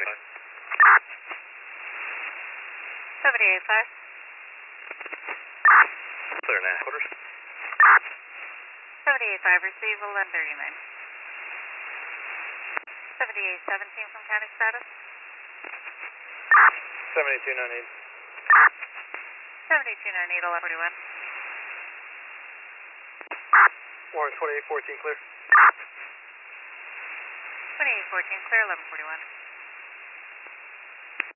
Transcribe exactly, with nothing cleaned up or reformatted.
seventy-eight five. Clear now. Quarters. seventy-eight five, receive eleven thirty-nine. seventy-eight seventeen from county status. seventy-two ninety-eight. seventy-two ninety-eight, eleven forty-one. Warren twenty-eight fourteen clear. twenty-eight fourteen, clear, eleven forty-one.